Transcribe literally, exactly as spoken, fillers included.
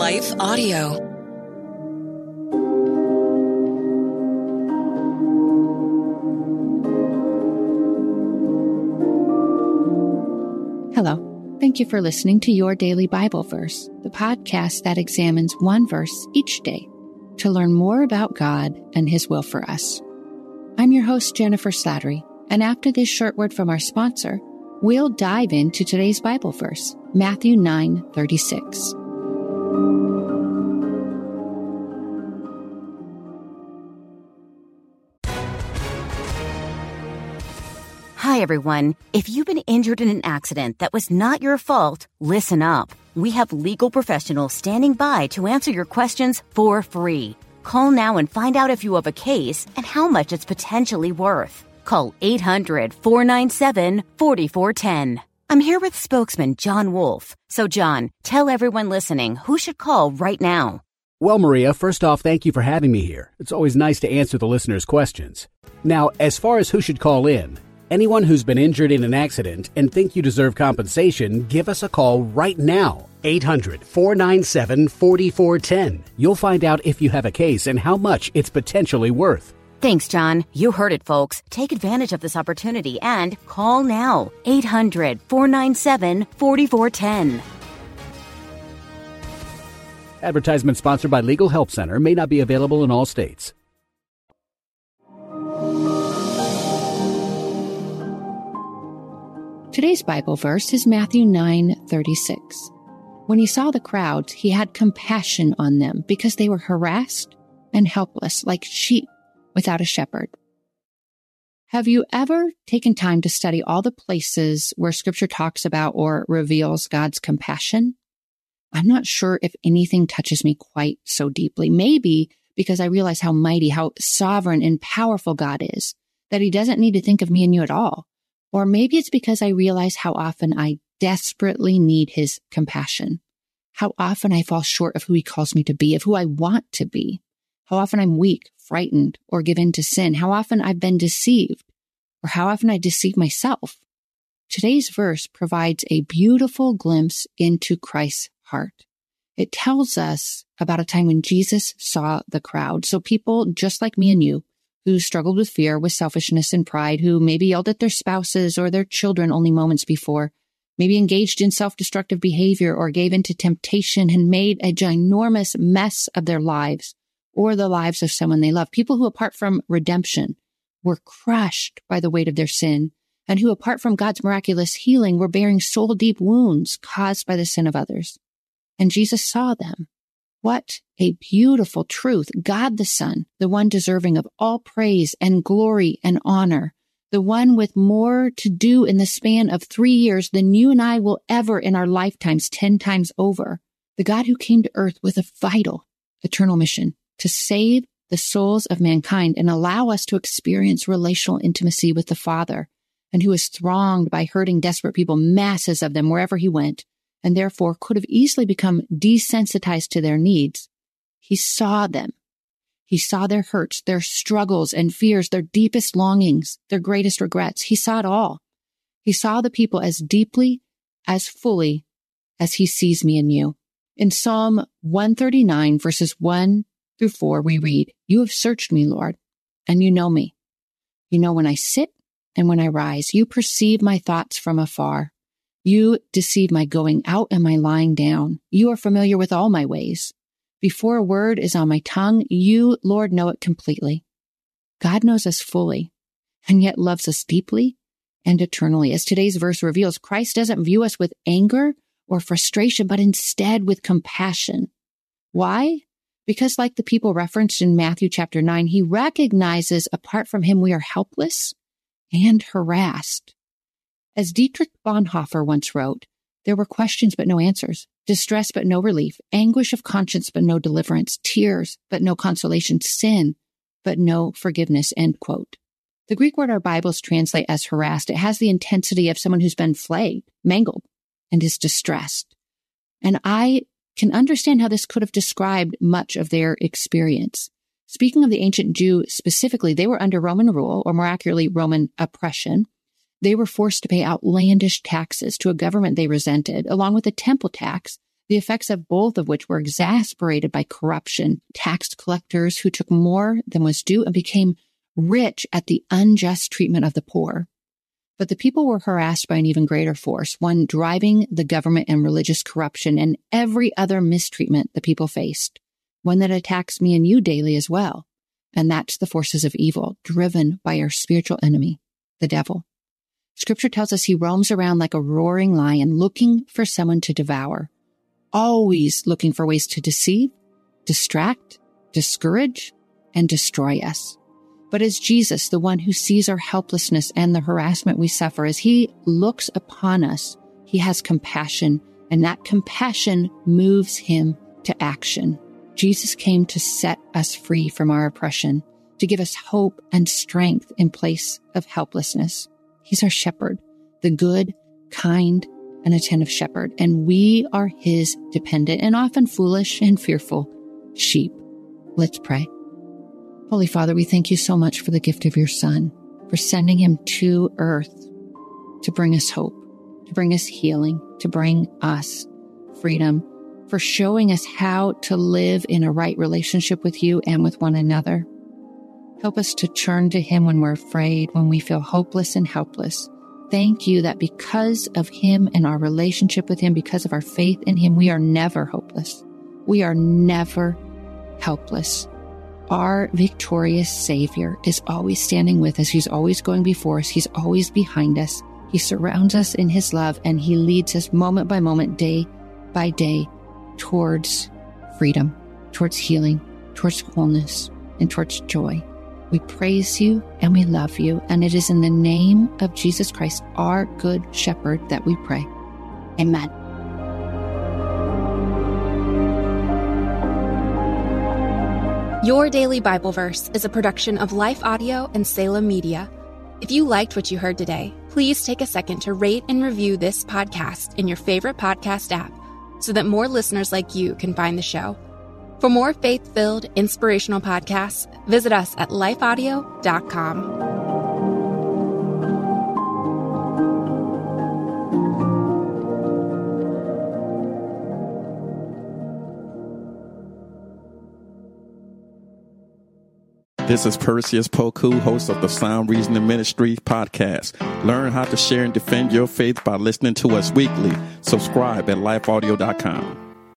Life Audio. Hello. Thank you for listening to Your Daily Bible Verse, the podcast that examines one verse each day to learn more about God and His will for us. I'm your host, Jennifer Slattery, and after this short word from our sponsor, we'll dive into today's Bible verse, Matthew nine thirty-six. Hi, everyone. If you've been injured in an accident that was not your fault, listen up. We have legal professionals standing by to answer your questions for free. Call now and find out if you have a case and how much it's potentially worth. Call eight hundred, four nine seven, four four one zero. I'm here with spokesman John Wolf. So, John, tell everyone listening who should call right now. Well, Maria, first off, thank you for having me here. It's always nice to answer the listeners' questions. Now, as far as who should call in, anyone who's been injured in an accident and think you deserve compensation, give us a call right now. eight hundred, four nine seven, four four one zero. You'll find out if you have a case and how much it's potentially worth. Thanks, John. You heard it, folks. Take advantage of this opportunity and call now. eight hundred, four nine seven, four four one zero. Advertisement sponsored by Legal Help Center. May not be available in all states. Today's Bible verse is Matthew nine thirty-six. When he saw the crowds, he had compassion on them because they were harassed and helpless like sheep without a shepherd. Have you ever taken time to study all the places where Scripture talks about or reveals God's compassion? I'm not sure if anything touches me quite so deeply. Maybe because I realize how mighty, how sovereign and powerful God is, that He doesn't need to think of me and you at all. Or maybe it's because I realize how often I desperately need His compassion, how often I fall short of who He calls me to be, of who I want to be, how often I'm weak, frightened, or give in to sin, how often I've been deceived, or how often I deceive myself. Today's verse provides a beautiful glimpse into Christ's heart. It tells us about a time when Jesus saw the crowd. So people just like me and you, who struggled with fear, with selfishness and pride, who maybe yelled at their spouses or their children only moments before, maybe engaged in self-destructive behavior or gave into temptation and made a ginormous mess of their lives or the lives of someone they love. People who, apart from redemption, were crushed by the weight of their sin, and who, apart from God's miraculous healing, were bearing soul-deep wounds caused by the sin of others. And Jesus saw them. What a beautiful truth. God the Son, the one deserving of all praise and glory and honor, the one with more to do in the span of three years than you and I will ever in our lifetimes ten times over, the God who came to earth with a vital, eternal mission to save the souls of mankind and allow us to experience relational intimacy with the Father, and who is thronged by hurting, desperate people, masses of them wherever He went, and therefore could have easily become desensitized to their needs. He saw them. He saw their hurts, their struggles and fears, their deepest longings, their greatest regrets. He saw it all. He saw the people as deeply, as fully as He sees me and you. In Psalm one thirty-nine, verses one through four, we read, "You have searched me, Lord, and you know me. You know when I sit and when I rise. You perceive my thoughts from afar. You deceive my going out and my lying down. You are familiar with all my ways. Before a word is on my tongue, you, Lord, know it completely." God knows us fully and yet loves us deeply and eternally. As today's verse reveals, Christ doesn't view us with anger or frustration, but instead with compassion. Why? Because like the people referenced in Matthew chapter nine, He recognizes apart from Him we are helpless and harassed. As Dietrich Bonhoeffer once wrote, there were questions but no answers, distress but no relief, anguish of conscience but no deliverance, tears but no consolation, sin but no forgiveness, end quote. The Greek word our Bibles translate as harassed, it has the intensity of someone who's been flayed, mangled, and is distressed. And I can understand how this could have described much of their experience. Speaking of the ancient Jew specifically, they were under Roman rule, or more accurately, Roman oppression. They were forced to pay outlandish taxes to a government they resented, along with a temple tax the effects of both of which were exasperated by corruption, tax collectors who took more than was due and became rich at the unjust treatment of the poor. But the people were harassed by an even greater force, one driving the government and religious corruption and every other mistreatment the people faced, one that attacks me and you daily as well. And that's the forces of evil, driven by our spiritual enemy, the devil. Scripture tells us he roams around like a roaring lion, looking for someone to devour, always looking for ways to deceive, distract, discourage, and destroy us. But as Jesus, the one who sees our helplessness and the harassment we suffer, as he looks upon us, he has compassion, and that compassion moves him to action. Jesus came to set us free from our oppression, to give us hope and strength in place of helplessness. He's our shepherd, the good, kind, and attentive shepherd, and we are his dependent and often foolish and fearful sheep. Let's pray. Holy Father, we thank you so much for the gift of your Son, for sending him to earth to bring us hope, to bring us healing, to bring us freedom, for showing us how to live in a right relationship with you and with one another. Help us to turn to him when we're afraid, when we feel hopeless and helpless. Thank you that because of him and our relationship with him, because of our faith in him, we are never hopeless. We are never helpless. Our victorious Savior is always standing with us. He's always going before us. He's always behind us. He surrounds us in his love, and he leads us moment by moment, day by day, towards freedom, towards healing, towards wholeness, and towards joy. We praise you and we love you, and it is in the name of Jesus Christ, our good shepherd, that we pray. Amen. Your Daily Bible Verse is a production of Life Audio and Salem Media. If you liked what you heard today, please take a second to rate and review this podcast in your favorite podcast app so that more listeners like you can find the show. For more faith-filled, inspirational podcasts, visit us at life audio dot com. This is Perseus Poku, host of the Sound Reasoning Ministry podcast. Learn how to share and defend your faith by listening to us weekly. Subscribe at life audio dot com.